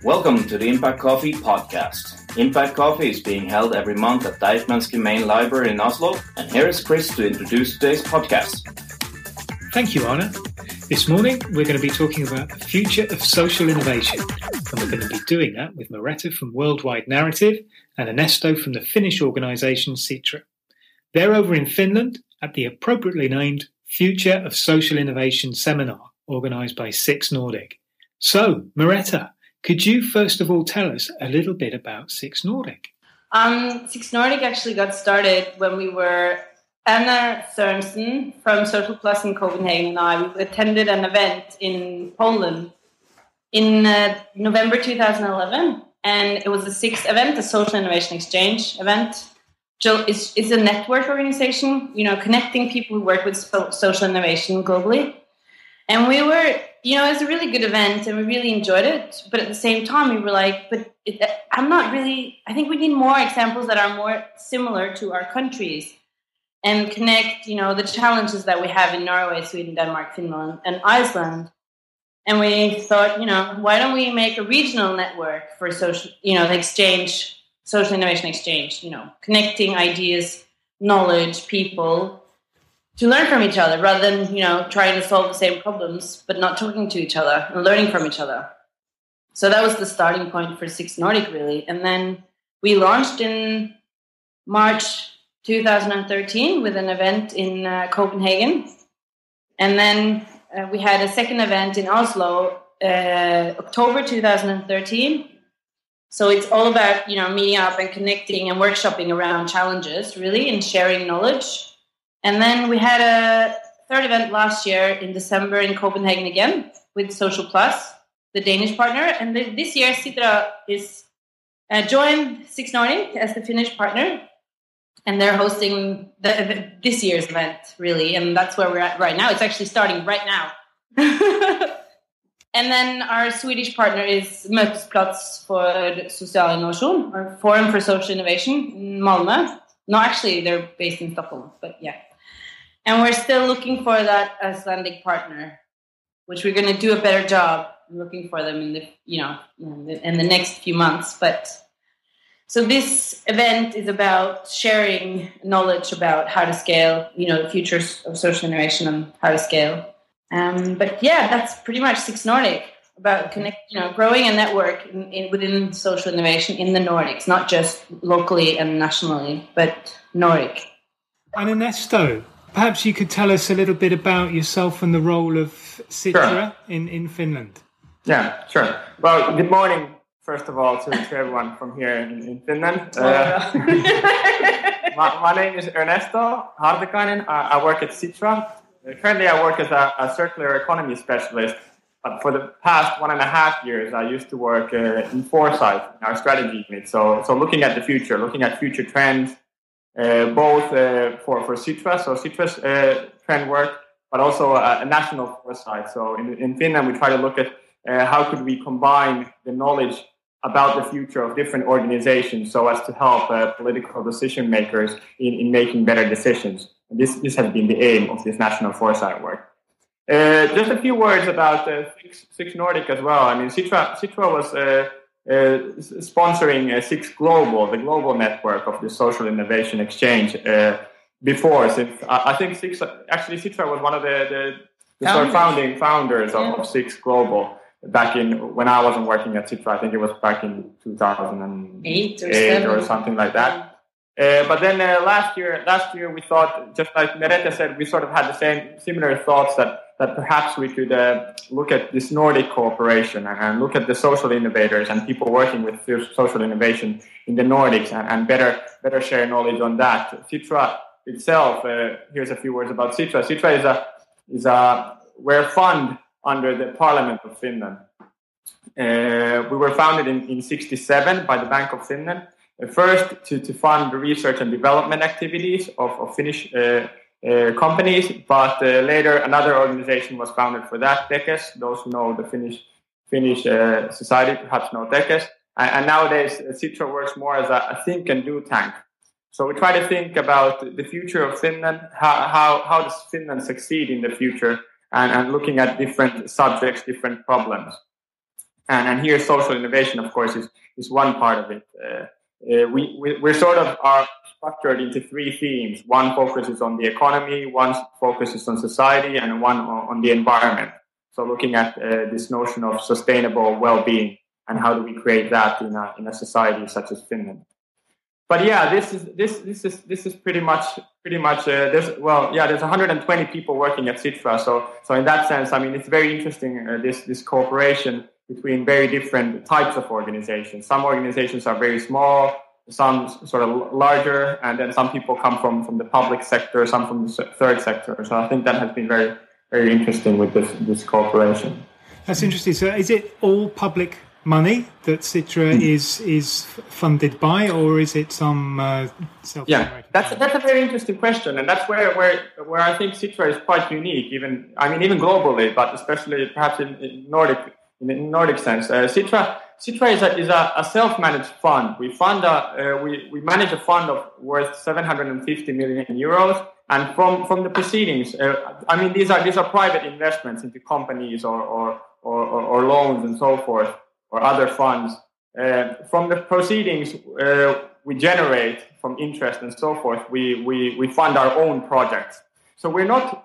Welcome to the Impact Coffee podcast. Impact Coffee is being held every month at Deichmanske Main Library in Oslo, and here is Chris to introduce today's podcast. Thank you, Anna. This morning we're going to be talking about the future of social innovation, and we're going to be doing that with Maretta from Worldwide Narrative and Ernesto from the Finnish organisation Sitra. They're over in Finland at the appropriately named Future of Social Innovation seminar organised by Six Nordic. So, Maretta, could you first of all tell us a little bit about Six Nordic? Six Nordic actually got started when we were Anna Sørensen from Social Plus in Copenhagen and I attended an event in Poland in November 2011, and it was the sixth event, the Social Innovation Exchange event. It's a network organization, connecting people who work with social innovation globally. And we were, it was a really good event and we really enjoyed it. But at the same time, we were like, I think we need more examples that are more similar to our countries and connect, the challenges that we have in Norway, Sweden, Denmark, Finland, and Iceland. And we thought, why don't we make a regional network for social, exchange, social innovation exchange, connecting ideas, knowledge, people, to learn from each other rather than, trying to solve the same problems, but not talking to each other and learning from each other. So that was the starting point for Six Nordic, really. And then we launched in March 2013 with an event in Copenhagen. And then we had a second event in Oslo, October 2013. So it's all about, meeting up and connecting and workshopping around challenges, really, and sharing knowledge. And then we had a third event last year in December in Copenhagen again with Social Plus, the Danish partner. And this year, Sitra is joined Six Nordic as the Finnish partner. And they're hosting this year's event, really. And that's where we're at right now. It's actually starting right now. And then our Swedish partner is Mötesplats för social innovation, or Forum for Social Innovation in Malmö. No, actually, they're based in Stockholm, but yeah. And we're still looking for that Icelandic partner, which we're going to do a better job looking for them in the, in the next few months. But so this event is about sharing knowledge about how to scale, the future of social innovation and how to scale. But yeah, that's pretty much Six Nordic, about growing a network within social innovation in the Nordics, not just locally and nationally, but Nordic. And Ernesto, perhaps you could tell us a little bit about yourself and the role of Sitra in Finland. Yeah, sure. Well, good morning, first of all, to everyone from here in Finland. My name is Ernesto Hartikainen. I work at Sitra. Currently, I work as a circular economy specialist. But for the past 1.5 years, I used to work in Foresight, in our strategy unit. So looking at the future, looking at future trends, both for Sitra, so Sitra's trend work, but also a national foresight. So in Finland, we try to look at how could we combine the knowledge about the future of different organizations so as to help political decision makers in making better decisions. And this has been the aim of this national foresight work. Just a few words about Six Nordic as well. I mean, Sitra was sponsoring Six Global, the global network of the Social Innovation Exchange before. Since I think Sitra was one of the sort of founding founders of Six Global back in when I wasn't working at Sitra. I think it was back in 2008 or something like that. But then last year we thought, just like Merete said, we sort of had the similar thoughts that perhaps we could look at this Nordic cooperation and look at the social innovators and people working with social innovation in the Nordics and better share knowledge on that. Sitra itself, here's a few words about Sitra. Sitra we're a fund under the Parliament of Finland. We were founded in 1967 by the Bank of Finland. First, to fund the research and development activities of Finnish companies, but later another organization was founded for that, Tekes. Those who know the Finnish society perhaps know Tekes. And nowadays, Sitra works more as a think and do tank. So we try to think about the future of Finland, how does Finland succeed in the future, and looking at different subjects, different problems. And here social innovation, of course, is one part of it. We're sort of are structured into three themes. One focuses on the economy, one focuses on society, and one on the environment. So looking at this notion of sustainable well-being and how do we create that in a society such as Finland. But yeah, this is pretty much there's 120 people working at Sitra. So in that sense, I mean, it's very interesting this cooperation between very different types of organizations. Some organizations are very small, some sort of larger, and then some people come from the public sector, some from the third sector. So I think that has been very, very interesting with this cooperation. That's interesting. So is it all public money that Sitra is funded by, or is it some self-generated? Yeah, that's a very interesting question, and that's where I think Sitra is quite unique, even globally, but especially perhaps in Nordic sense. Sitra is a self-managed fund. We manage a fund of worth 750 million euros, and from the proceedings, these are private investments into companies or loans and so forth, or other funds. From the proceedings we generate from interest and so forth, we fund our own projects. So we're not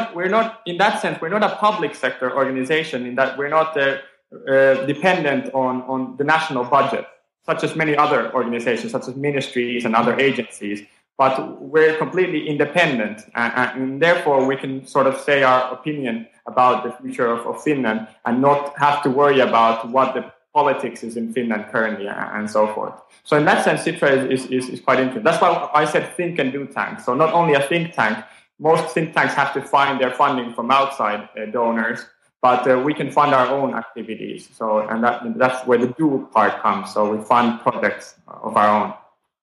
in that sense, we're not a public sector organization in that we're not dependent on the national budget, such as many other organizations, such as ministries and other agencies. But we're completely independent, and therefore we can sort of say our opinion about the future of Finland and not have to worry about what the politics is in Finland currently and so forth. So in that sense, Sitra is quite interesting. That's why I said think and do tank. So not only a think tank, most think tanks have to find their funding from outside donors, but we can fund our own activities. So and that's where the do part comes. So we fund projects of our own.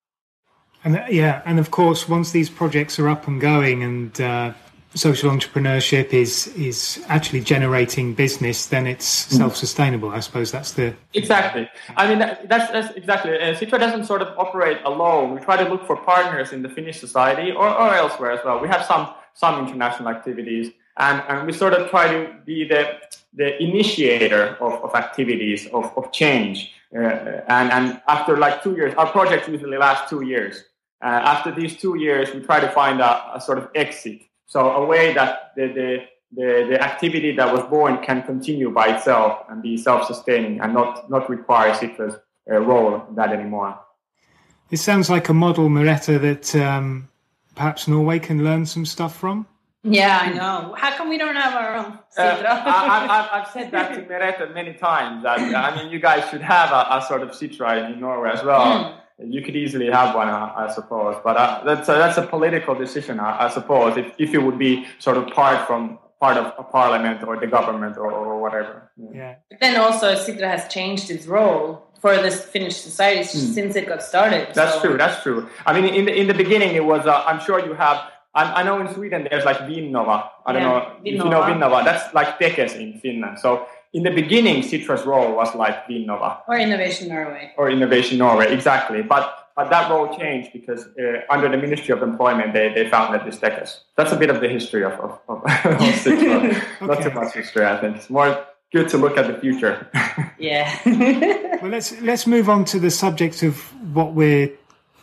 And of course, once these projects are up and going and social entrepreneurship is actually generating business, then it's self-sustainable. I suppose that's the... Exactly. I mean, that's exactly. Sitra doesn't sort of operate alone. We try to look for partners in the Finnish society or elsewhere as well. We have some international activities, and we sort of try to be the initiator of activities, of change. And after like 2 years, our projects usually last 2 years. After these 2 years, we try to find a sort of exit. So a way that the activity that was born can continue by itself and be self-sustaining and not require Sitra's role in that anymore. This sounds like a model, Merete, that perhaps Norway can learn some stuff from. Yeah, I know. How come we don't have our own Sitra? I've said that to Merete many times. That, you guys should have a sort of Sitra in Norway as well. You could easily have one, I suppose, but that's a political decision, I suppose. If you would be sort of part of a parliament or the government or whatever. Yeah. But then also, Sitra has changed its role for this Finnish society since it got started. That's true. I mean, in the beginning, it was. I'm sure you have. I know in Sweden there's like Vinnova. I don't know if you know Vinnova. That's like Tekes in Finland. So. In the beginning, Sitra's role was like Vinnova. Or Innovation Norway. Exactly. But that role changed because under the Ministry of Employment, they founded this Tekes. That's a bit of the history of Sitra. Okay. Not too much history, I think. It's more good to look at the future. Yeah. Well, let's move on to the subject of why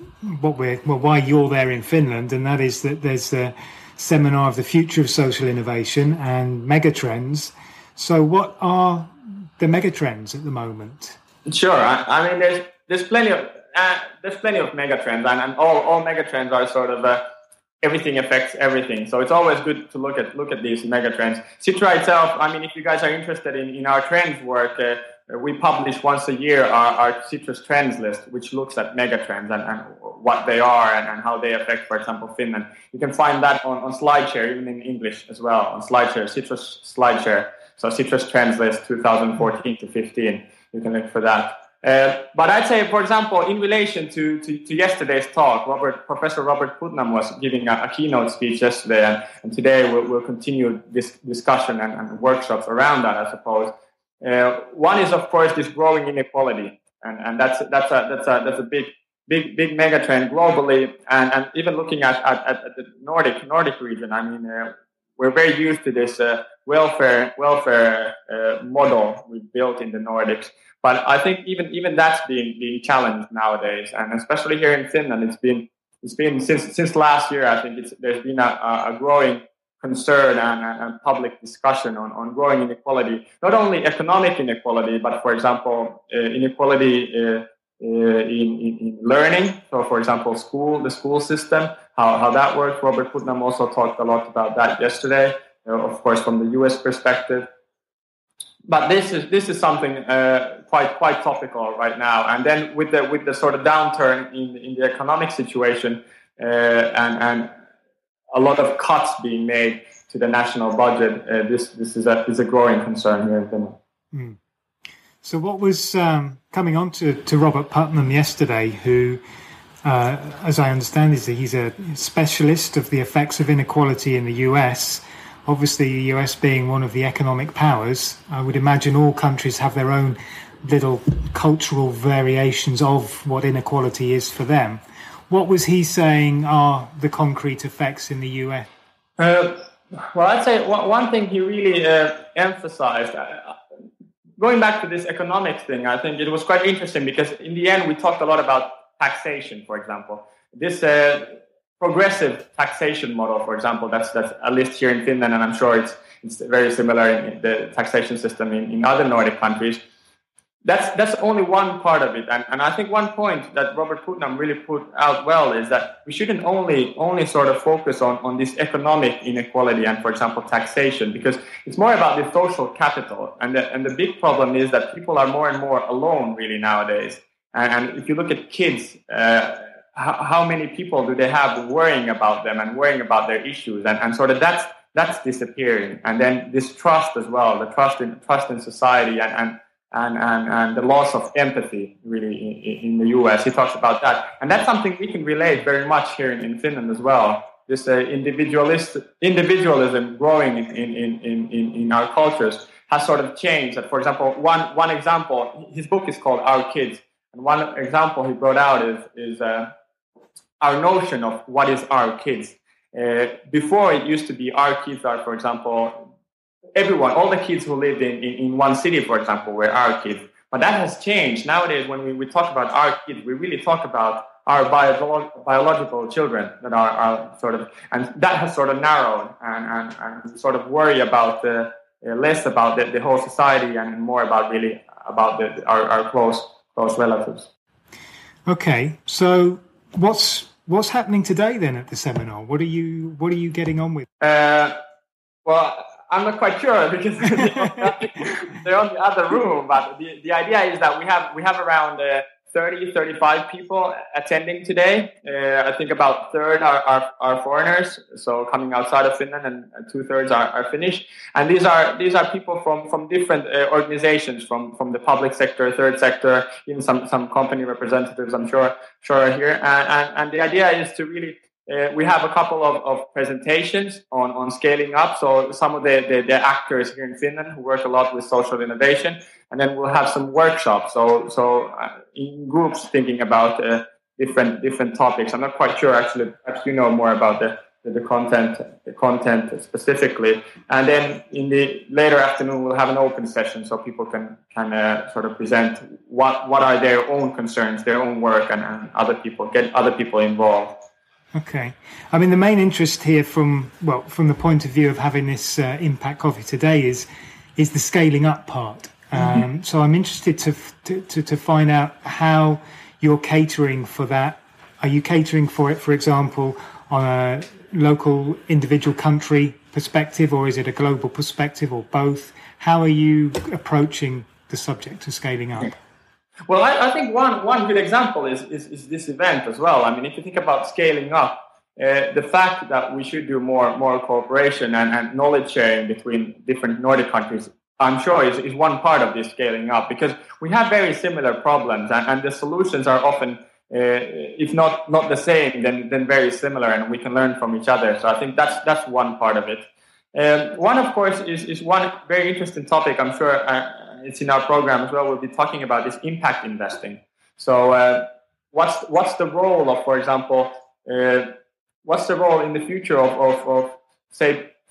you're there in Finland, and that is that there's the seminar of the future of social innovation and megatrends. So what are the megatrends at the moment? Sure. I mean, there's plenty of megatrends, and all megatrends are sort of everything affects everything. So it's always good to look at these megatrends. Sitra itself, I mean, if you guys are interested in our trends work, we publish once a year our Sitra's trends list, which looks at megatrends and what they are and how they affect, for example, Finland. You can find that on SlideShare, even in English as well, on SlideShare, Sitra's SlideShare. So Sitra's Trends List 2014 to 15. You can look for that. But I'd say, for example, in relation to yesterday's talk, Professor Robert Putnam was giving a keynote speech yesterday, and today we'll continue this discussion and workshops around that, I suppose. One is, of course, this growing inequality, and that's a big megatrend globally, and even looking at the Nordic region. I mean, we're very used to this welfare model we built in the Nordics. But I think even that's being challenged nowadays, and especially here in Finland, it's been since last year. I think there's been a growing concern and public discussion on growing inequality, not only economic inequality, but for example, inequality in learning. So, for example, the school system, how that works. Robert Putnam also talked a lot about that yesterday, of course, from the U.S. perspective. But this is something quite topical right now. And then with the sort of downturn in the economic situation and a lot of cuts being made to the national budget, this is a growing concern here in Finland. Mm. So what was coming on to Robert Putnam yesterday, who, as I understand, he's a specialist of the effects of inequality in the US. Obviously, the US being one of the economic powers, I would imagine all countries have their own little cultural variations of what inequality is for them. What was he saying are the concrete effects in the US? Well, I'd say one thing he really emphasized, going back to this economics thing, I think it was quite interesting because in the end we talked a lot about taxation, for example. This progressive taxation model, for example, that's at least here in Finland, and I'm sure it's very similar in the taxation system in other Nordic countries. That's only one part of it, and I think one point that Robert Putnam really put out well is that we shouldn't only sort of focus on this economic inequality and, for example, taxation, because it's more about the social capital, and the big problem is that people are more and more alone really nowadays. And if you look at kids, how many people do they have worrying about them and worrying about their issues, and sort of that's disappearing, and then this trust as well, the trust in society and the loss of empathy really in the US. He talks about that. And that's something we can relate very much here in Finland as well. This individualism growing in our cultures has sort of changed. That, for example, one example, his book is called Our Kids. And one example he brought out is our notion of what is our kids. Before it used to be our kids are, for example, everyone, all the kids who lived in one city, for example, were our kids. But that has changed. Nowadays, when we talk about our kids, we really talk about our biological children that are sort of, and that has sort of narrowed and sort of worry about less about the whole society and more about really about our close relatives. Okay, so what's happening today then at the seminar? What are you getting on with? Well, I'm not quite sure because they're on the other room. But the idea is that we have around 35 people attending today. I think about a third are foreigners, so coming outside of Finland, and 2/3 are Finnish. And these are people from different organizations, from the public sector, third sector, even some company representatives, I'm sure are here. And the idea is to really. We have a couple of presentations on scaling up. So some of the actors here in Finland who work a lot with social innovation, and then we'll have some workshops. So in groups thinking about different topics. I'm not quite sure actually. Perhaps you know more about the content specifically. And then in the later afternoon we'll have an open session so people can sort of present what are their own concerns, their own work, and get other people involved. Okay. I mean, the main interest here from the point of view of having this Impact Coffee today is the scaling up part. So I'm interested to find out how you're catering for that. Are you catering for it, for example, on a local individual country perspective, or is it a global perspective, or both? How are you approaching the subject of scaling up? Well, I think one good example is this event as well. I mean, if you think about scaling up, the fact that we should do more cooperation and knowledge sharing between different Nordic countries, I'm sure is one part of this scaling up, because we have very similar problems and the solutions are often, if not the same, then very similar, and we can learn from each other. So I think that's one part of it. One, of course, is one very interesting topic. I'm sure it's in our program as well. We'll be talking about this impact investing. So what's the role of, for example, what's the role in the future of say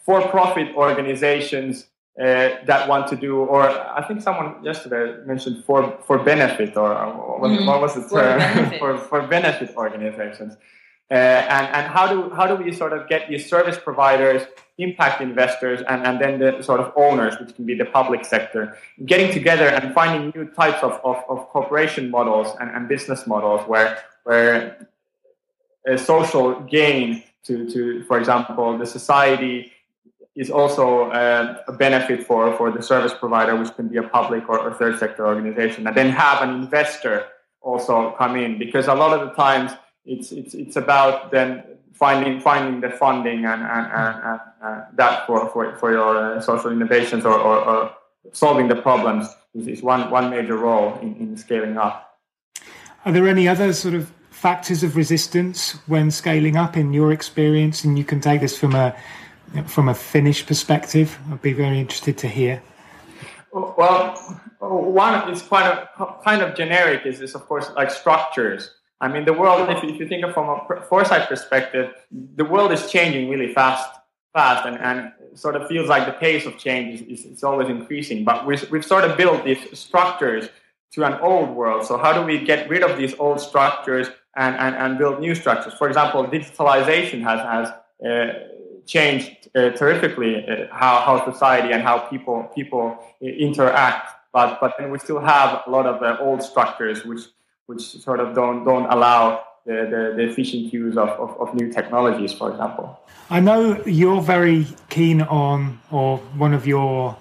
for-profit organizations that want to do, or I think someone yesterday mentioned for benefit, or what was the term? for benefit organizations. And how do we sort of get these service providers, impact investors, and then the sort of owners, which can be the public sector, getting together and finding new types of cooperation models and business models where a social gain to for example, the society is also a benefit for the service provider, which can be a public or third sector organization, and then have an investor also come in, because a lot of the times it's about then finding the funding and that for your social innovations or solving the problems is one major role in scaling up. Are there any other sort of factors of resistance when scaling up in your experience? And you can take this from a Finnish perspective. I'd be very interested to hear. Well, one is kind of generic is of course like structures. I mean, the world, if you think of from a foresight perspective, the world is changing really fast, and sort of feels like the pace of change is always increasing. But we've sort of built these structures to an old world. So how do we get rid of these old structures and build new structures? For example, digitalization has changed terrifically how society and how people interact. But then we still have a lot of old structures which sort of don't allow the efficient use of new technologies, for example. I know you're very keen on, or one of your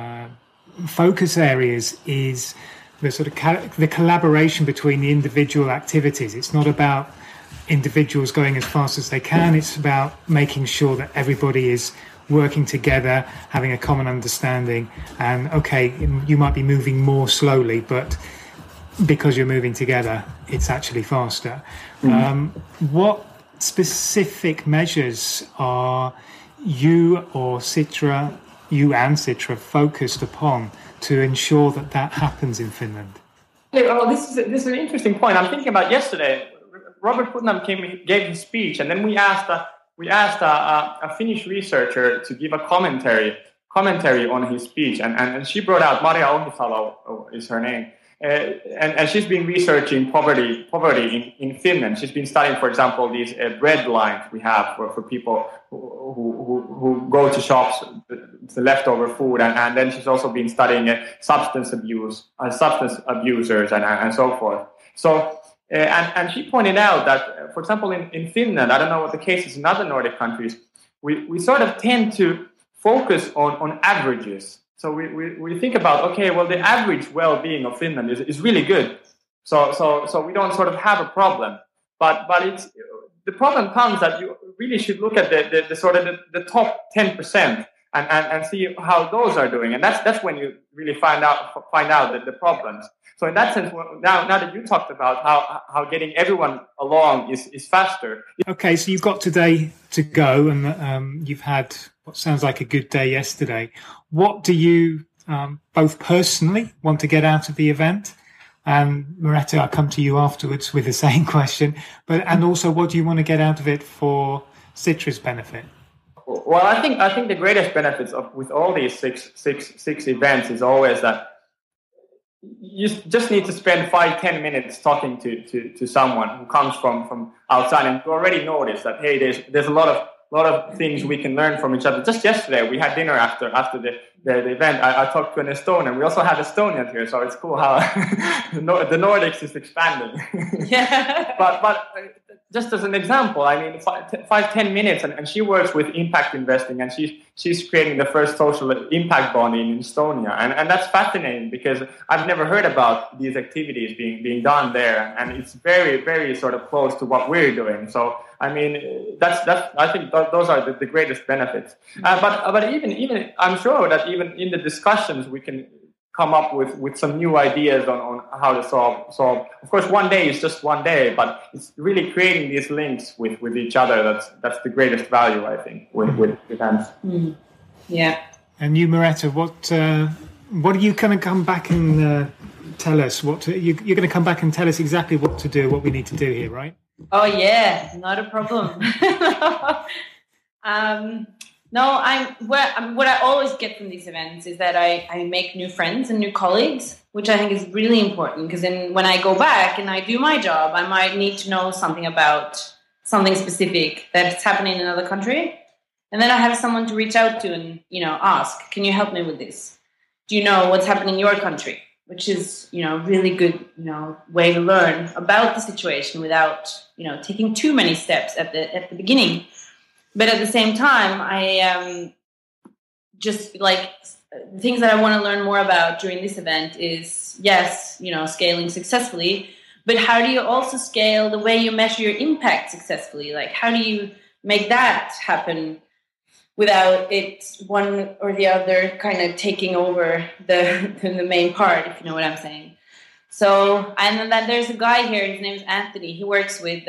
focus areas is the sort of the collaboration between the individual activities. It's not about individuals going as fast as they can. It's about making sure that everybody is working together, having a common understanding. And okay, you might be moving more slowly, but because you're moving together, it's actually faster. What specific measures are you and Sitra focused upon to ensure that happens in Finland? Well, this is an interesting point. I'm thinking about yesterday. Robert Putnam gave his speech, and then we asked a Finnish researcher to give a commentary on his speech, and she brought out Maria Ohisalo is her name. And she's been researching poverty in Finland. She's been studying, for example, these bread lines we have for people who go to shops, the leftover food, and then she's also been studying substance abusers, and so forth. So, and she pointed out that, for example, in Finland, I don't know what the case is in other Nordic countries, we sort of tend to focus on averages. So we think about, okay, well, the average well-being of Finland is really good. So we don't sort of have a problem. But it's the problem comes that you really should look at the sort of the top 10% and see how those are doing. And that's when you really find out the problems. So in that sense, now that you talked about how getting everyone along is faster. Okay, so you've got today to go, and you've had what sounds like a good day yesterday. What do you both personally want to get out of the event? And Maretta, I'll come to you afterwards with the same question. And also, what do you want to get out of it for Sitra's benefit? Well, I think the greatest benefits with all these six events is always that you just need to spend 5-10 minutes talking to someone who comes from outside, and you already notice that, hey, there's a lot of things we can learn from each other. Just yesterday, we had dinner after the event. I talked to an Estonian. We also have Estonians here, so it's cool how the Nordics is expanding. Yeah. But just as an example, I mean, 5-10 minutes, and she works with impact investing, and she's creating the first social impact bond in Estonia, and that's fascinating because I've never heard about these activities being done there, and it's very, very sort of close to what we're doing. So I mean, that's I think those are the greatest benefits. But even I'm sure that even in the discussions we can come up with some new ideas on how to solve. Of course, one day is just one day, but it's really creating these links with each other. That's the greatest value, I think, with events. Mm. Yeah. And you, Maretta, what are you going to come back and tell us? You're going to come back and tell us exactly what to do, what we need to do here, right? Oh yeah, not a problem. No, what I always get from these events is that I make new friends and new colleagues, which I think is really important, because then when I go back and I do my job, I might need to know something about something specific that's happening in another country. And then I have someone to reach out to and, ask, can you help me with this? Do you know what's happening in your country? Which is, really good, way to learn about the situation without, taking too many steps at the beginning. But at the same time, I just like the things that I want to learn more about during this event is, yes, scaling successfully, but how do you also scale the way you measure your impact successfully? Like, how do you make that happen without it one or the other kind of taking over the main part, if you know what I'm saying? So, and then there's a guy here, his name is Anthony. He works with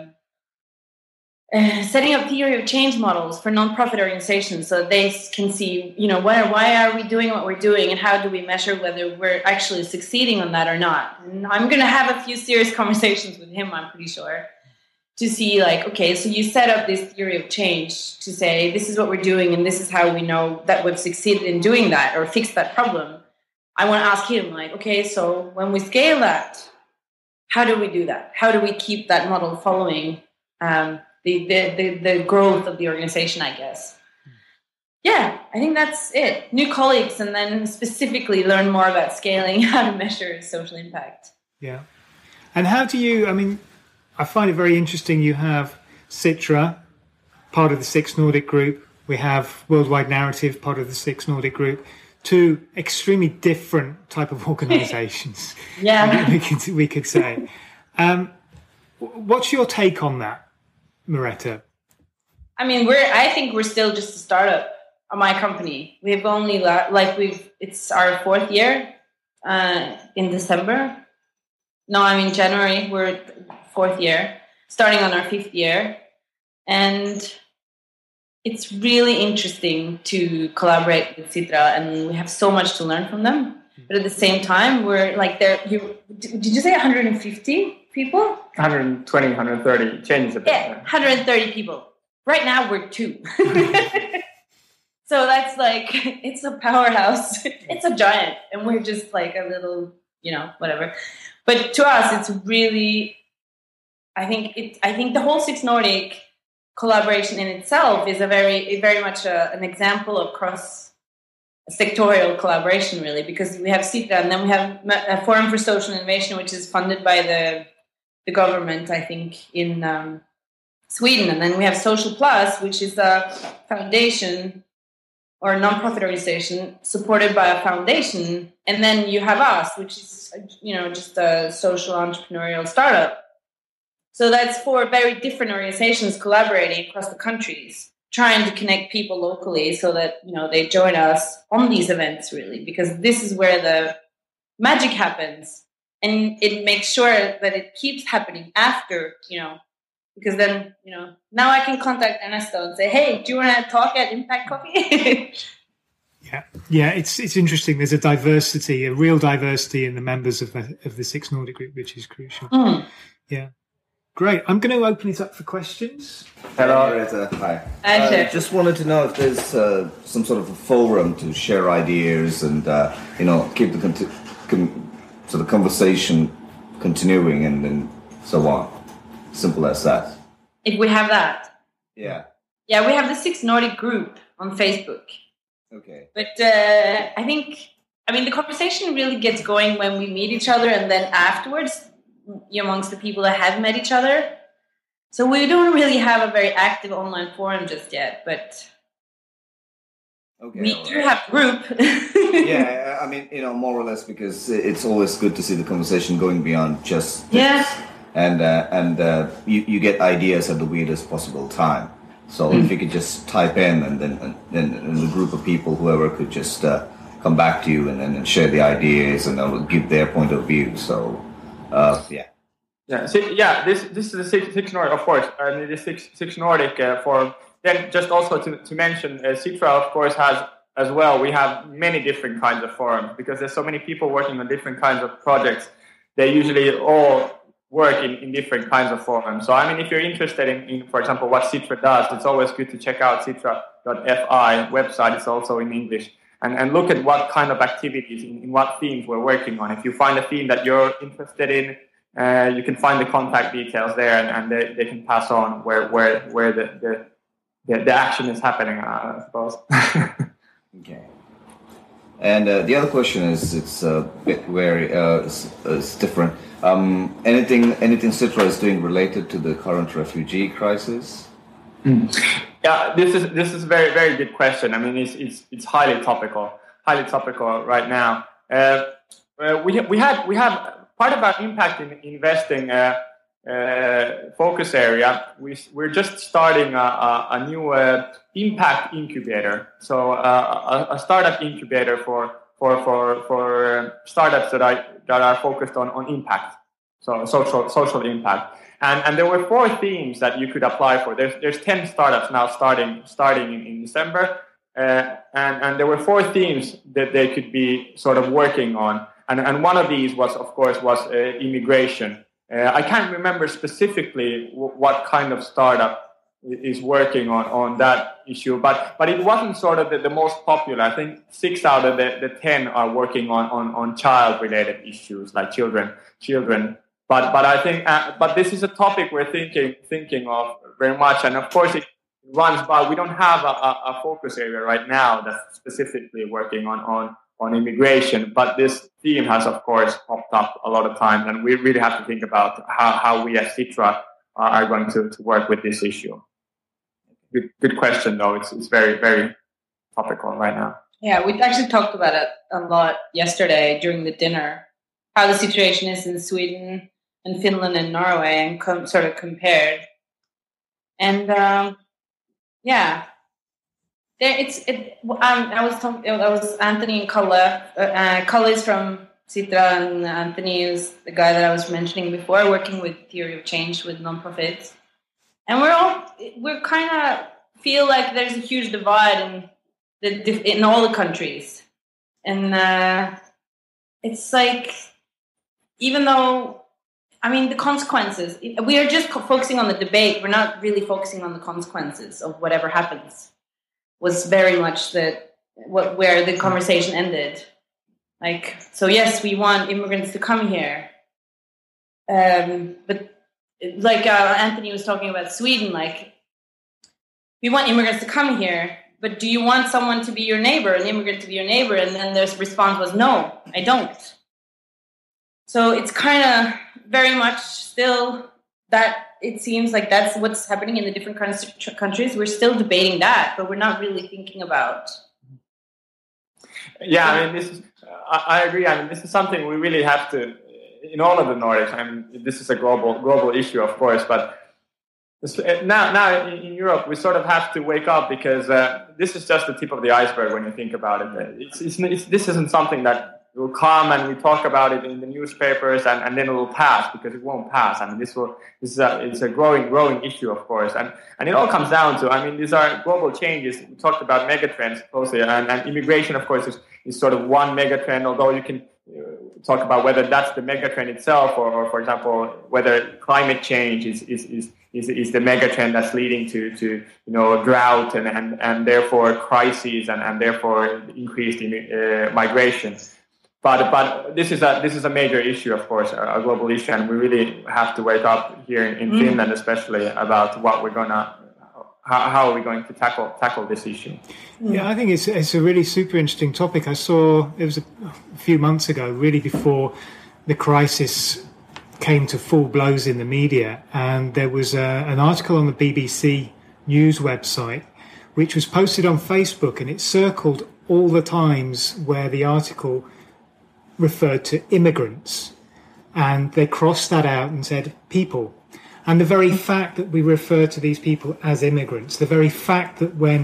setting up theory of change models for nonprofit organizations so they can see, why are we doing what we're doing and how do we measure whether we're actually succeeding on that or not. And I'm going to have a few serious conversations with him, I'm pretty sure, to see like, okay, so you set up this theory of change to say, this is what we're doing and this is how we know that we've succeeded in doing that or fixed that problem. I want to ask him like, okay, so when we scale that, how do we do that? How do we keep that model following the growth of the organization, I guess. Yeah, I think that's it. New colleagues, and then specifically learn more about scaling, how to measure social impact. Yeah. And how do you, I find it very interesting. You have Citra, part of the Six Nordic Group. We have Worldwide Narrative, part of the Six Nordic Group. Two extremely different type of organizations. Yeah. we could say. What's your take on that, Merete? I think we're still just a startup of my company. We've only it's our 4th year in December. No, January. We're 4th year, starting on our 5th year, and it's really interesting to collaborate with Citra, and we have so much to learn from them. But at the same time, we're like did you say 150? People? 120, 130, changes a bit. Yeah, 130 people. Right now, we're 2. So that's like, it's a powerhouse. It's a giant. And we're just like a little, whatever. But to us, it's really, I think the whole Six Nordic collaboration in itself is very much an example of cross-sectorial collaboration, really, because we have Citra, and then we have a Forum for Social Innovation, which is funded by the government, I think, in Sweden. And then we have Social Plus, which is a foundation or a nonprofit organization supported by a foundation. And then you have us, which is, just a social entrepreneurial startup. So that's 4 very different organizations collaborating across the countries, trying to connect people locally so that, they join us on these events, really, because this is where the magic happens. And it makes sure that it keeps happening after, because then, now I can contact Ernesto and say, hey, do you want to talk at Impact Coffee? Yeah, it's interesting. There's a real diversity in the members of the Six Nordic Group, which is crucial. Yeah. Great. I'm going to open it up for questions. Hello. Hi. Hi. Just wanted to know if there's some sort of a forum to share ideas and, keep the conversation continuing and so on. Simple as that. If we have that. Yeah. Yeah, we have the Six Nordic Group on Facebook. Okay. But I think, the conversation really gets going when we meet each other and then afterwards amongst the people that have met each other. So we don't really have a very active online forum just yet, but we do have a group. Yeah, more or less, because it's always good to see the conversation going beyond just this. And you get ideas at the weirdest possible time. So if you could just type in, and then the group of people, whoever could just come back to you and share the ideas and give their point of view. So, yeah. This is the Six Nordic, of course. The Six Nordic forum. Then just also to mention, Citra, of course, has as well. We have many different kinds of forums because there's so many people working on different kinds of projects. They usually all work in different kinds of forums. So, I mean, if you're interested in, for example, what Sitra does, it's always good to check out Sitra.fi website. It's also in English. And look at what kind of activities, in what themes we're working on. If you find a theme that you're interested in, you can find the contact details there, and they can pass on where the action is happening, I suppose. Okay. And the other question is, it's a bit very, it's different. Anything Sitra is doing related to the current refugee crisis? Yeah, this is a very, very good question. I mean, it's highly topical right now. We have part of our impact in investing focus area. We're just starting a new impact incubator. So a startup incubator for startups that are focused on impact, so social impact. And there were 4 themes that you could apply for. There's 10 startups now starting in December, and there were 4 themes that they could be sort of working on. And one of these was immigration. I can't remember specifically what kind of startup is working on that issue, but it wasn't sort of the most popular. I think 6 out of the 10 are working on child-related issues like children. But I think, but this is a topic we're thinking of very much, and of course it runs by. We don't have a focus area right now that's specifically working on immigration, but this theme has of course popped up a lot of times, and we really have to think about how we as Sitra are going to work with this issue. Good question though. It's very, very topical right now. Yeah, we actually talked about it a lot yesterday during the dinner, how the situation is in Sweden and Finland and Norway, and sort of compared. And yeah, there I was Anthony and Kalle. Kalle is from Sitra, and Anthony is the guy that I was mentioning before, working with Theory of Change with nonprofits. And we're kind of feel like there's a huge divide in all the countries, and it's like, even though, I mean, the consequences, we are just focusing on the debate. We're not really focusing on the consequences of whatever happens, was very much where the conversation ended. Like, so yes, we want immigrants to come here. But like Anthony was talking about Sweden, like, we want immigrants to come here, but do you want someone to be your neighbor, an immigrant to be your neighbor? And then their response was, no, I don't. So it's kind of very much still that it seems like that's what's happening in the different countries. We're still debating that, but we're not really thinking about. Yeah, I mean, I agree. I mean, this is something we really have to, in all of the Nordics. I mean, this is a global issue, of course, but now in Europe, we sort of have to wake up, because this is just the tip of the iceberg when you think about it. This isn't something that will come and we talk about it in the newspapers and then it will pass, because it won't pass. I mean, it's a growing issue, of course, and it all comes down to, I mean, these are global changes. We talked about megatrends closely, and immigration, of course, is sort of one megatrend. Although you can talk about whether that's the megatrend itself, or for example, whether climate change is the megatrend that's leading to drought and therefore crises and therefore increased migration. But this is a major issue, of course, a global issue, and we really have to wake up here in Finland, especially, about what how are we going to tackle this issue. Yeah, I think it's a really super interesting topic. I saw, it was a few months ago, really before the crisis came to full blows in the media, and there was an article on the BBC News website which was posted on Facebook, and it circled all the times where the article referred to immigrants, and they crossed that out and said people. And the very fact that we refer to these people as immigrants, the very fact that when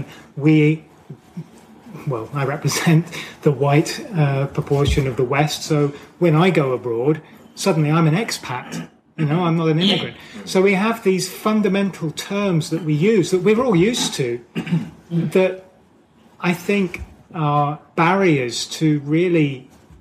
I represent the white proportion of the West, so when I go abroad, suddenly I'm an expat, I'm not an immigrant. So we have these fundamental terms that we use, that we're all used to, that I think are barriers to really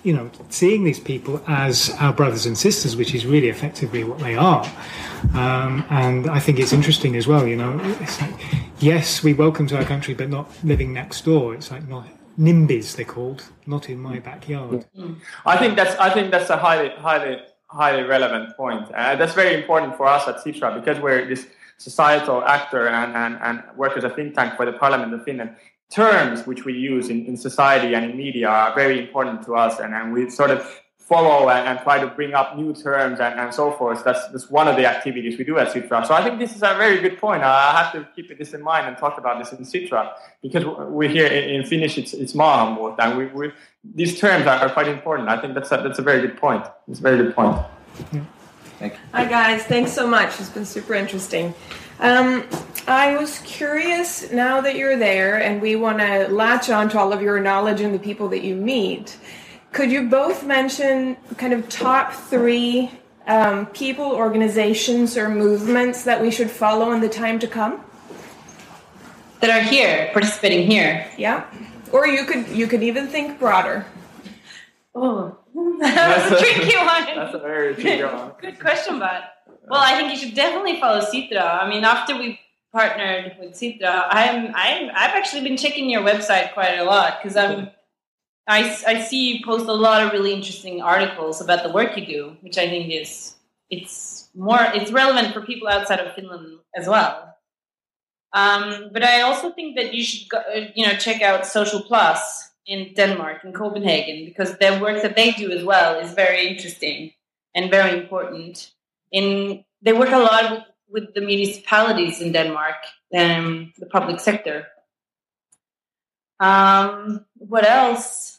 seeing these people as our brothers and sisters, which is really effectively what they are. And I think it's interesting as well, it's like, yes, we welcome to our country, but not living next door. It's like not NIMBYs, they're called, not in my backyard. I think that's a highly relevant point. That's very important for us at Sitra, because we're this societal actor and work as a think tank for the Parliament of Finland. Terms which we use in society and in media are very important to us, and we sort of follow and try to bring up new terms and so forth. That's one of the activities we do at Sitra. So I think this is a very good point. I have to keep this in mind and talk about this in Sitra, because we here in Finnish it's maahanmuutto, and we these terms are quite important. I think that's a very good point. It's a very good point. Yeah. Thank you. Hi guys, thanks so much. It's been super interesting. I was curious, now that you're there and we want to latch on to all of your knowledge and the people that you meet, could you both mention kind of top 3 people, organizations, or movements that we should follow in the time to come? That are here, participating here. Yeah. Or you could even think broader. Oh, that's a tricky one. That's a very tricky one. Good question, but well, I think you should definitely follow Sitra. I mean, after we partnered with Sitra, I've actually been checking your website quite a lot, because I see you post a lot of really interesting articles about the work you do, which I think it's relevant for people outside of Finland as well. But I also think that you should check out Social Plus in Denmark, in Copenhagen, because their work that they do as well is very interesting and very important. They work a lot with the municipalities in Denmark and the public sector. What else?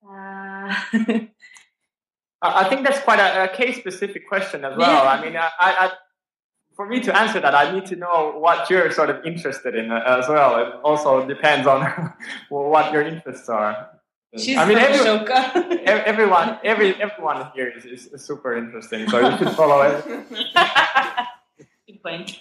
I think that's quite a case-specific question as well. Yeah. I mean, for me to answer that, I need to know what you're sort of interested in as well. It also depends on what your interests are. Everyone here is super interesting, so you should follow it. Good point.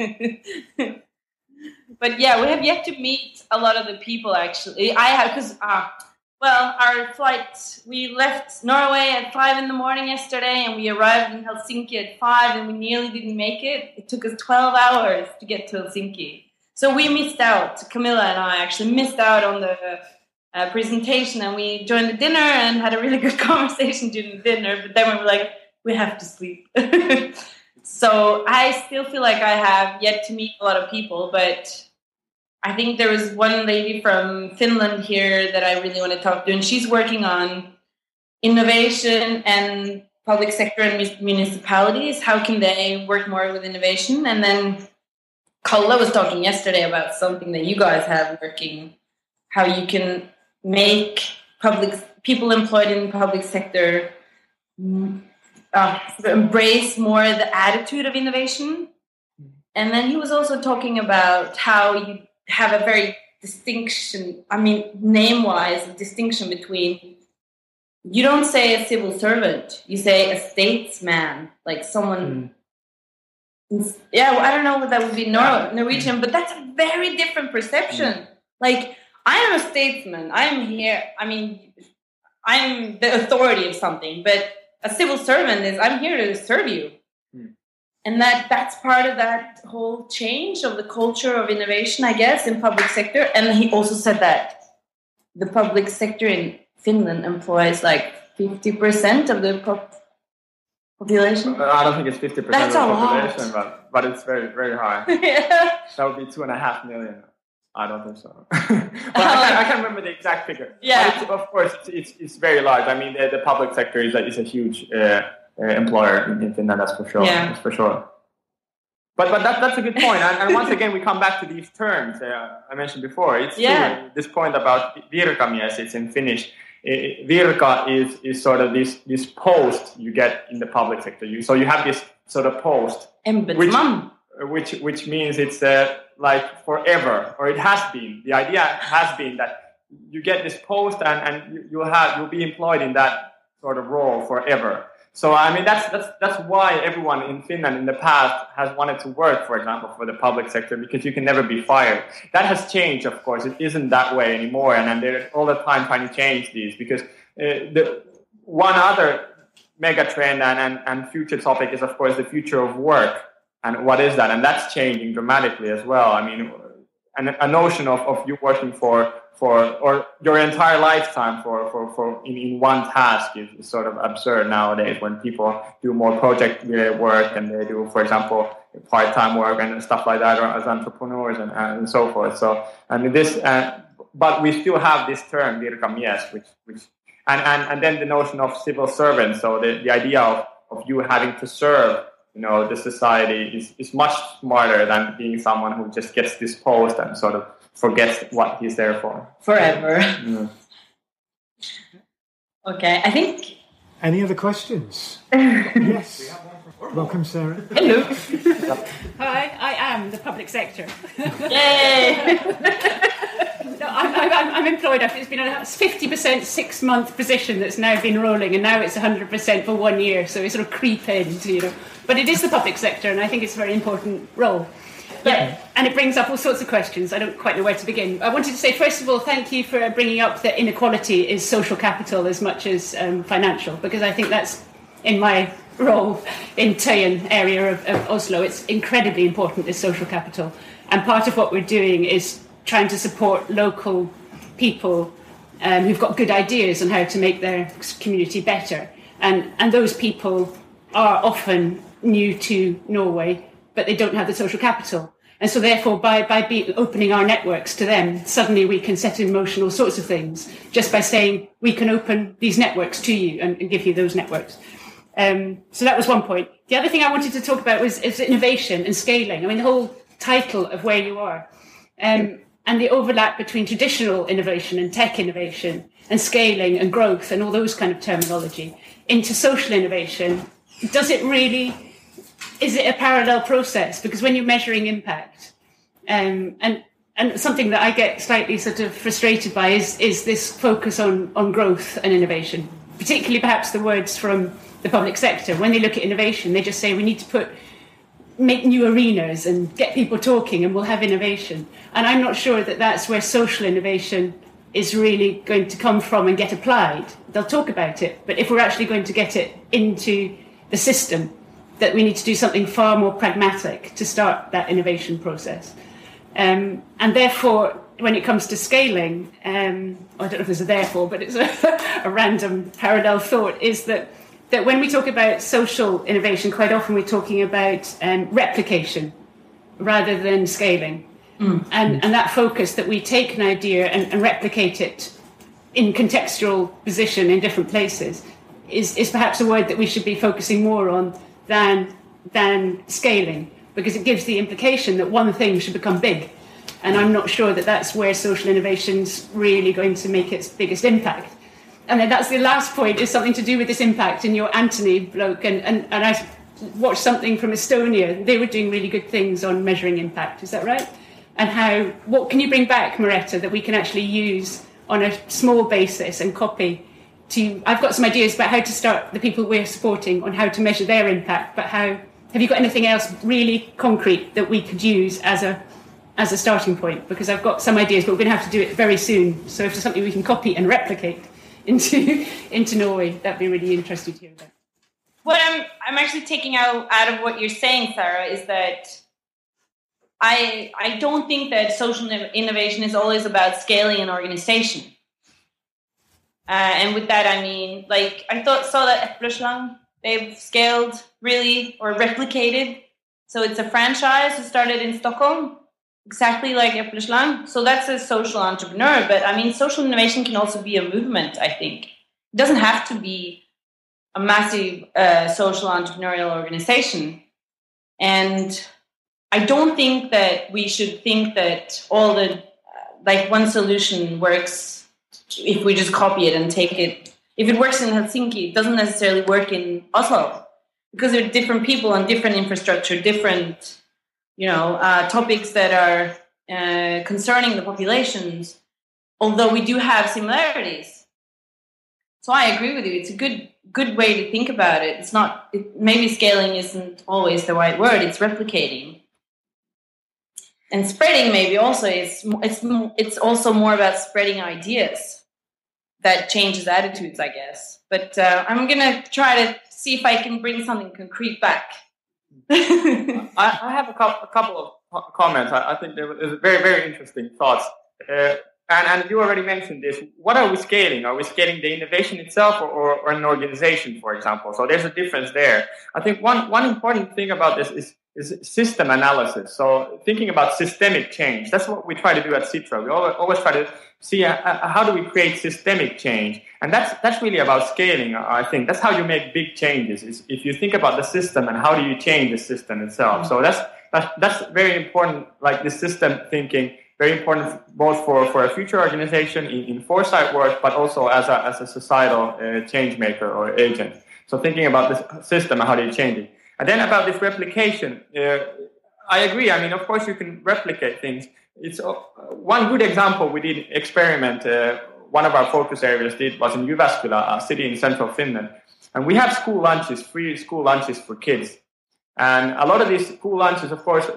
But yeah, we have yet to meet a lot of the people, actually. I have, because our flight, we left Norway at 5 a.m. yesterday, and we arrived in Helsinki at 5, and we nearly didn't make it. It took us 12 hours to get to Helsinki. So we missed out. Camilla and I actually missed out on the presentation, and we joined the dinner and had a really good conversation during the dinner, but then we were like, we have to sleep. So I still feel like I have yet to meet a lot of people, but I think there was one lady from Finland here that I really want to talk to, and she's working on innovation and public sector and municipalities. How can they work more with innovation? And then Kalle was talking yesterday about something that you guys have working, how you can make people employed in the public sector embrace more the attitude of innovation. And then he was also talking about how you have a very name-wise, a distinction between, you don't say a civil servant, you say a statesman, like someone. I don't know what that would be Norwegian, but that's a very different perception. Like, I am a statesman. I'm here. I mean, I'm the authority of something, but a civil servant is, I'm here to serve you. And that's part of that whole change of the culture of innovation, I guess, in public sector. And he also said that the public sector in Finland employs like 50% of the population. I don't think it's 50% of the population, but it's very, very high. Yeah. That would be 2.5 million. I don't think so. I can't remember the exact figure. Yeah. But of course, it's very large. I mean, the public sector is a huge employer in Finland, that's for sure. Yeah. That's for sure. But that's a good point. And once again, we come back to these terms I mentioned before. It's true, this point about virkamies, it's in Finnish. Virka is sort of this post you get in the public sector. So you have this sort of post, which means it's like forever, or it has been. The idea has been that you get this post and you'll be employed in that sort of role forever. So I mean that's why everyone in Finland in the past has wanted to work, for example, for the public sector, because you can never be fired. That has changed, of course. It isn't that way anymore, and they're all the time trying to change these, because one other mega trend and future topic is, of course, the future of work. And what is that? And that's changing dramatically as well. I mean, a notion of you working for or your entire lifetime for in one task is sort of absurd nowadays, when people do more project-related work and they do, for example, part-time work and stuff like that, or as entrepreneurs and so forth. So, I mean, but we still have this term virkamies, which and then the notion of civil servant. So the idea of you having to serve, the society is much smarter than being someone who just gets disposed and sort of forgets what he's there for. Forever. Yeah. Okay, I think... Any other questions? Yes. Welcome, Sarah. Hello. Hi, I am the public sector. Yay! No, I'm employed. It's been a 50% 6-month position that's now been rolling, and now it's 100% for 1 year. So we sort of creep into, But it is the public sector, and I think it's a very important role. Yeah, and it brings up all sorts of questions. I don't quite know where to begin. I wanted to say, first of all, thank you for bringing up that inequality is social capital as much as financial, because I think that's, in my role in Tøyen area of Oslo, it's incredibly important, this social capital. And part of what we're doing is trying to support local people who've got good ideas on how to make their community better. And those people are often new to Norway, but they don't have the social capital. And so therefore, by opening our networks to them, suddenly we can set in motion all sorts of things, just by saying, we can open these networks to you and give you those networks. So that was one point. The other thing I wanted to talk about is innovation and scaling. I mean, the whole title of Where You Are, and the overlap between traditional innovation and tech innovation and scaling and growth and all those kind of terminology into social innovation. Is it a parallel process? Because when you're measuring impact, and something that I get slightly sort of frustrated by is this focus on growth and innovation, particularly perhaps the words from the public sector. When they look at innovation, they just say we need to make new arenas and get people talking and we'll have innovation. And I'm not sure that that's where social innovation is really going to come from and get applied. They'll talk about it, but if we're actually going to get it into the system, that we need to do something far more pragmatic to start that innovation process. And therefore, when it comes to scaling, I don't know if there's a therefore, but it's a random parallel thought, is that when we talk about social innovation, quite often we're talking about replication rather than scaling. And that focus that we take an idea and replicate it in contextual position in different places is perhaps a word that we should be focusing more on than scaling, because it gives the implication that one thing should become big. And I'm not sure that that's where social innovation's really going to make its biggest impact. And then that's the last point, is something to do with this impact. And your Anthony bloke, and I watched something from Estonia. They were doing really good things on measuring impact. Is that right? And what can you bring back, Merete, that we can actually use on a small basis and copy? I've got some ideas about how to start the people we're supporting on how to measure their impact, but have you got anything else really concrete that we could use as a starting point? Because I've got some ideas, but we're going to have to do it very soon. So if there's something we can copy and replicate into Norway, that'd be really interesting to hear about. What I'm actually taking out of what you're saying, Sarah, is that I don't think that social innovation is always about scaling an organization. And with that, I mean, like, saw that Eplerslang, they've scaled really, or replicated. So it's a franchise that started in Stockholm, exactly like Eplerslang. So that's a social entrepreneur. But I mean, social innovation can also be a movement, I think. It doesn't have to be a massive social entrepreneurial organization. And I don't think that we should think that all one solution works if we just copy it and take it. If it works in Helsinki, it doesn't necessarily work in Oslo, because there are different people and different infrastructure, different, topics that are concerning the populations, although we do have similarities. So I agree with you. It's a good way to think about it. It's not, maybe scaling isn't always the right word. It's replicating. And spreading maybe also it's also more about spreading ideas. that changes attitudes, I guess. But I'm going to try to see if I can bring something concrete back. I have a couple of comments. I think there was very, very interesting thoughts. And you already mentioned this. What are we scaling? Are we scaling the innovation itself or an organization, for example? So there's a difference there. I think one important thing about this is system analysis. So thinking about systemic change. That's what we try to do at Citra. We always try to see how do we create systemic change. And that's really about scaling, I think. That's how you make big changes. Is if you think about the system and how do you change the system itself. So that's very important, like the system thinking. Very important both for a future organization in foresight work, but also as a societal change maker or agent. So thinking about this system and how do you change it. And then about this replication, I agree. I mean, of course, you can replicate things. It's one good example we did experiment. One of our focus areas was in Jyväskylä, a city in central Finland. And we have school lunches, free school lunches for kids. And a lot of these school lunches, of course,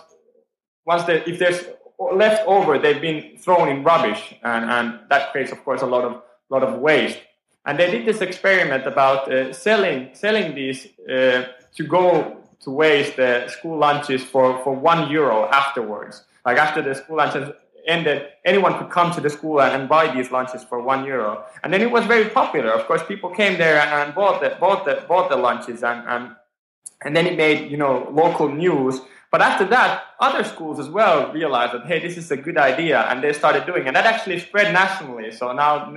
if there's left over, they've been thrown in rubbish, and that creates, of course, a lot of waste. And they did this experiment about selling these to go to waste school lunches for €1 afterwards. Like after the school lunches ended, anyone could come to the school and buy these lunches for €1. And then it was very popular. Of course, people came there and bought the lunches, and then it made local news. But after that, other schools as well realized that, hey, this is a good idea, and they started doing it. And that actually spread nationally. So now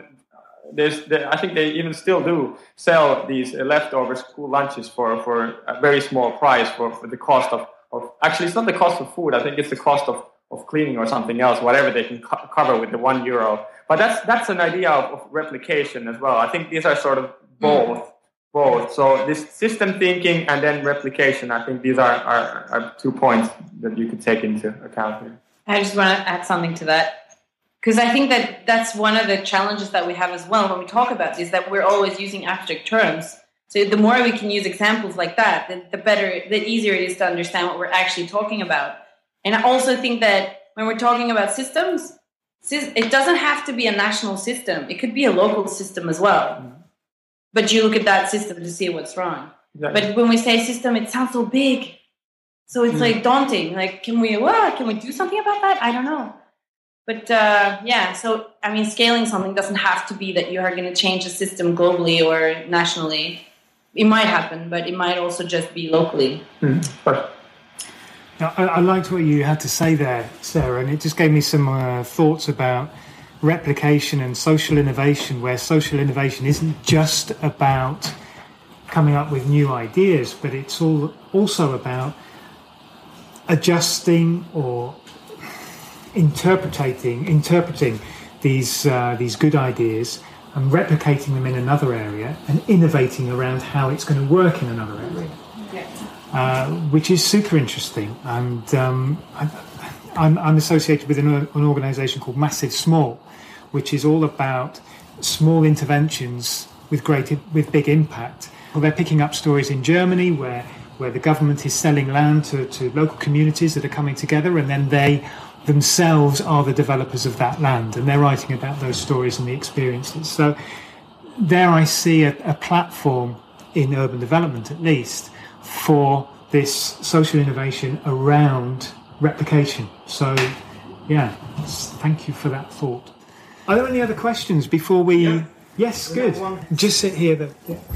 I think they even still do sell these leftover school lunches for a very small price for the cost of actually, it's not the cost of food. I think it's the cost of cleaning or something else, whatever they can cover with the €1. But that's an idea of replication as well. I think these are sort of both. So this system thinking and then replication, I think these are 2 points that you could take into account here. I just want to add something to that, because I think that's one of the challenges that we have as well when we talk about this, that we're always using abstract terms. So the more we can use examples like that, the easier it is to understand what we're actually talking about. And I also think that when we're talking about systems, it doesn't have to be a national system. It could be a local system as well. Mm-hmm. But you look at that system to see what's wrong. Exactly. But when we say system, it sounds so big. So it's like daunting. Like, can we do something about that? I don't know. But so, I mean, scaling something doesn't have to be that you are going to change a system globally or nationally. It might happen, but it might also just be locally. Now, I liked what you had to say there, Sarah, and it just gave me some thoughts about replication and social innovation, where social innovation isn't just about coming up with new ideas, but it's also about adjusting or interpreting these good ideas and replicating them in another area and innovating around how it's going to work in another area, which is super interesting. And I'm associated with an organisation called Massive Small, which is all about small interventions with big impact. Well, they're picking up stories in Germany where the government is selling land to local communities that are coming together, and then they themselves are the developers of that land, and they're writing about those stories and the experiences. So there I see a platform in urban development, at least, for this social innovation around replication. So, thank you for that thought. Are there any other questions before we... Yeah. Yes, good. Just sit here.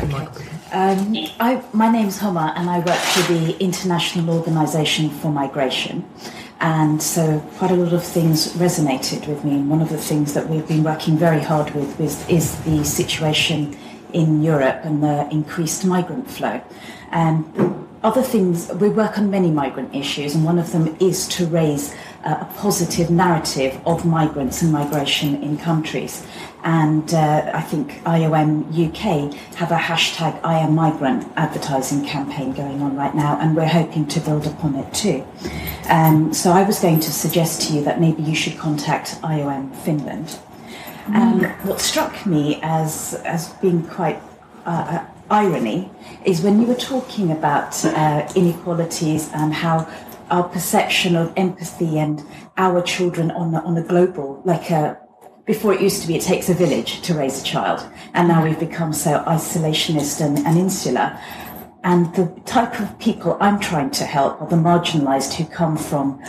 My name's Homa, and I work for the International Organisation for Migration. And so quite a lot of things resonated with me. And one of the things that we've been working very hard with is the situation in Europe and the increased migrant flow. And other things, we work on many migrant issues, and one of them is to raise a positive narrative of migrants and migration in countries. And I think IOM UK have a hashtag I Am Migrant advertising campaign going on right now, and we're hoping to build upon it too. So I was going to suggest to you that maybe you should contact IOM Finland. What struck me as being quite irony is when you were talking about inequalities and how our perception of empathy and our children on a global, like before it used to be it takes a village to raise a child, and now we've become so isolationist and insular. And the type of people I'm trying to help are the marginalised who come from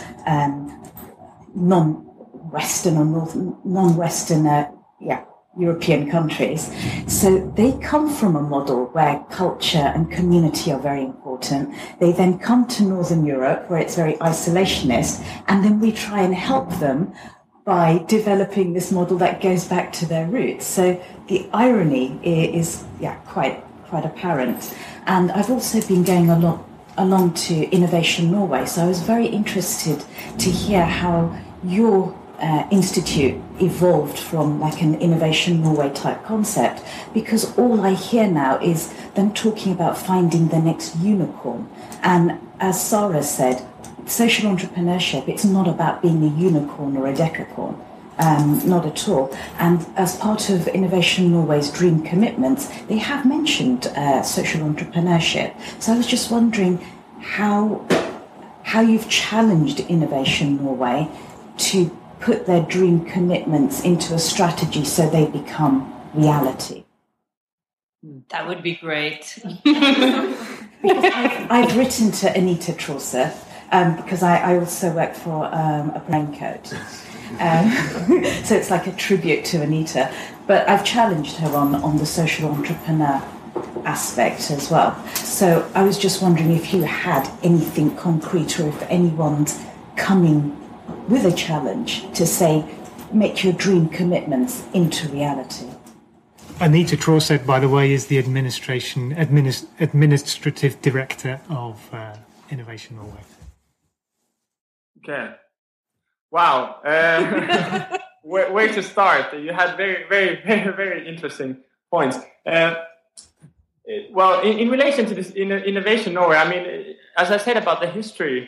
non-Western or non-Western European countries. So they come from a model where culture and community are very important. They then come to Northern Europe where it's very isolationist, and then we try and help them by developing this model that goes back to their roots. So the irony is quite apparent. And I've also been going along to Innovation Norway, so I was very interested to hear how your institute evolved from like an Innovation Norway type concept, because all I hear now is them talking about finding the next unicorn. And as Sarah said, social entrepreneurship, it's not about being a unicorn or a decacorn. Not at all. And as part of Innovation Norway's Dream Commitments, they have mentioned social entrepreneurship. So I was just wondering how you've challenged Innovation Norway to put their dream commitments into a strategy so they become reality. That would be great. I've written to Anita Trauser because I also work for a brain code. So it's like a tribute to Anita. But I've challenged her on the social entrepreneur aspect as well. So I was just wondering if you had anything concrete, or if anyone's coming with a challenge to say, make your dream commitments into reality. Anita Trauser, by the way, is the administrative director of Innovation Norway. Okay. Wow. Where to start? You had very, very, very, very interesting points. Well, in relation to this Innovation Norway, I mean, as I said about the history,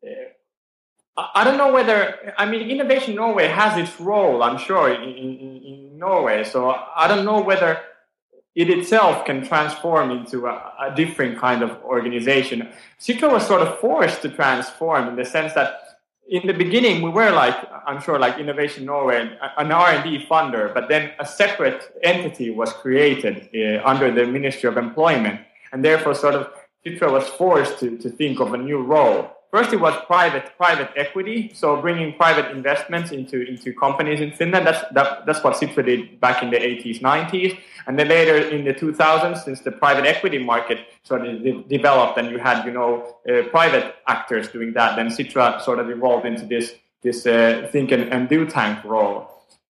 I don't know whether, I mean, Innovation Norway has its role, I'm sure, in Norway. So I don't know whether it itself can transform into a different kind of organization. Sitra was sort of forced to transform in the sense that in the beginning we were like, I'm sure, like Innovation Norway, an R&D funder, but then a separate entity was created under the Ministry of Employment. And therefore sort of Sitra was forced to think of a new role. First, it was private equity, so bringing private investments into companies in Finland. That's what Sitra did back in the 80s, 90s. And then later in the 2000s, since the private equity market sort of developed and you had, private actors doing that, then Sitra sort of evolved into this think and do tank role.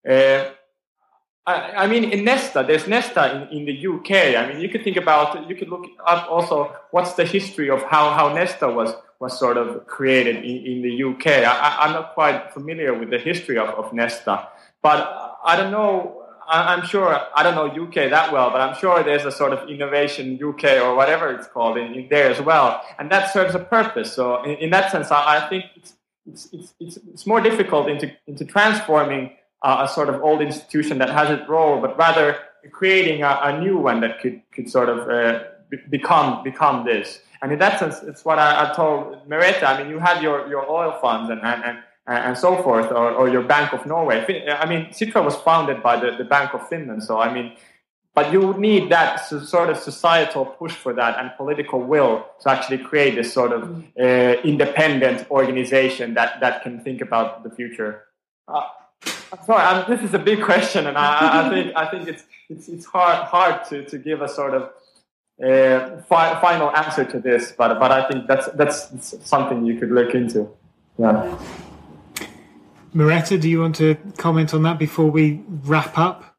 I mean, in Nesta, there's Nesta in the UK. I mean, you could look up also what's the history of how Nesta was sort of created in the UK. I'm not quite familiar with the history of Nesta, but I don't know. I'm sure, I don't know UK that well, but I'm sure there's a sort of Innovation UK or whatever it's called in there as well. And that serves a purpose. So in that sense, I think it's more difficult into transforming a sort of old institution that has its role, but rather creating a new one that could sort of become this. And in that sense, it's what I told Merete. I mean, you had your oil funds and so forth, or your Bank of Norway. I mean, Sitra was founded by the Bank of Finland. So, I mean, but you would need that sort of societal push for that and political will to actually create this sort of independent organization that can think about the future. Sorry, this is a big question, and I think it's hard to give a sort of final answer to this, but I think that's something you could look into. Yeah. Merete, do you want to comment on that before we wrap up?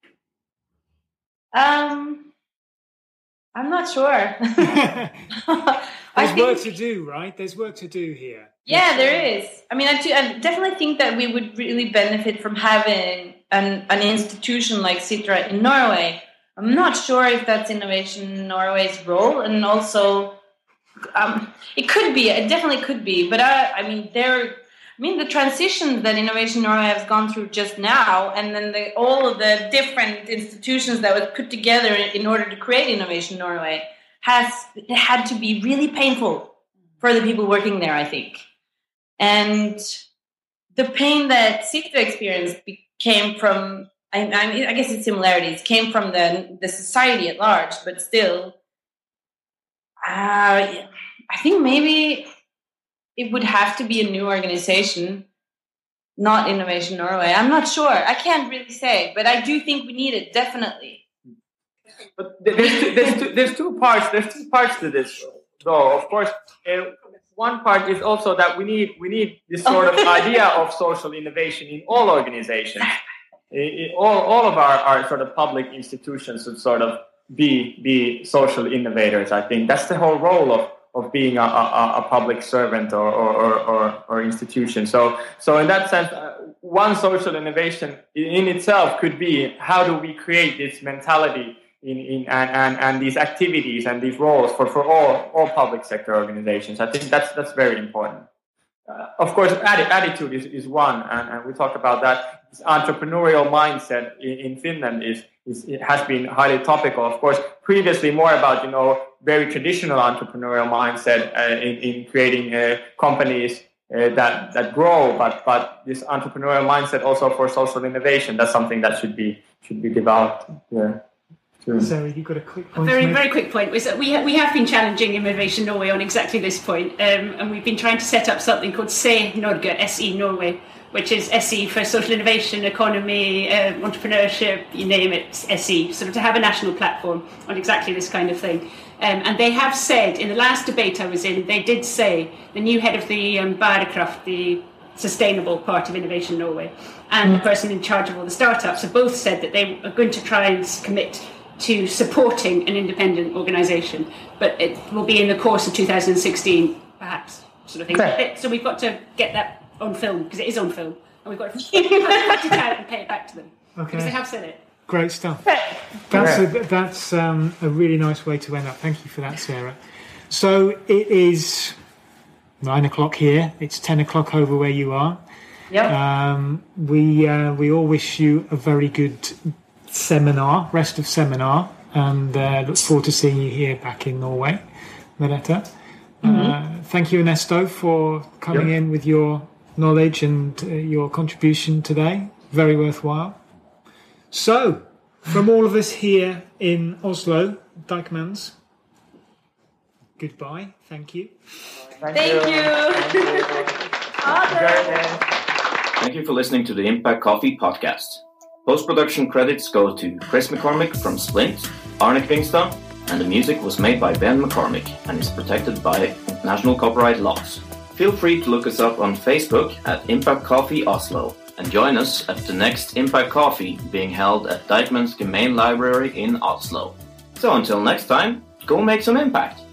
I'm not sure. There's work to do, right? There's work to do here. Yeah, there is. I mean, I definitely think that we would really benefit from having an institution like Sitra in Norway. I'm not sure if that's Innovation Norway's role, and also it could be. It definitely could be. But the transitions that Innovation Norway has gone through just now, and then all of the different institutions that were put together in order to create Innovation Norway had to be really painful for the people working there, I think. And the pain that Sitra experienced came from, I guess its similarities came from the society at large, but still, I think maybe it would have to be a new organization, not Innovation Norway. I'm not sure. I can't really say, but I do think we need it, definitely. But there's two parts. There's two parts to this, though. Of course, one part is also that we need this sort of idea of social innovation in all organizations. All of our sort of public institutions should sort of be social innovators. I think that's the whole role of being a public servant or institution. So in that sense, one social innovation in itself could be, how do we create this mentality and these activities and these roles for all public sector organizations. I think that's very important. Of course, attitude is one, and we talk about that. This entrepreneurial mindset in Finland it has been highly topical. Of course, previously more about very traditional entrepreneurial mindset in creating companies that grow, but this entrepreneurial mindset also for social innovation, that's something that should be developed. Yeah. Sarah, you've got a quick point. A very quick point was that we have been challenging Innovation Norway on exactly this point, and we've been trying to set up something called SE Norge, SE Norway, which is SE for social innovation, economy, entrepreneurship, you name it, SE, sort of to have a national platform on exactly this kind of thing. And they have said, in the last debate I was in, they did say, the new head of the Bærekraft, the sustainable part of Innovation Norway, and the person in charge of all the startups have both said that they are going to try and commit to supporting an independent organisation, but it will be in the course of 2016, perhaps, sort of thing. Okay. So we've got to get that on film, because it is on film, and we've got to cut it out and pay it back to them, because they have said it. Great stuff. That's a really nice way to end up. Thank you for that, Sarah. So it is 9 o'clock here. It's 10 o'clock over where you are. Yep. We all wish you a very good rest of seminar, and look forward to seeing you here back in Norway, Merete. Thank you, Ernesto, for coming in with your knowledge and your contribution today. Very worthwhile. So, from all of us here in Oslo, Dijkmans, goodbye. Thank you. Thank you. Thank you for listening to the Impact Coffee podcast. Post-production credits go to Chris McCormick from Splint, Arne Kringstad, and the music was made by Ben McCormick and is protected by national copyright laws. Feel free to look us up on Facebook at Impact Coffee Oslo and join us at the next Impact Coffee being held at Dijkmans Gemein Library in Oslo. So until next time, go make some impact!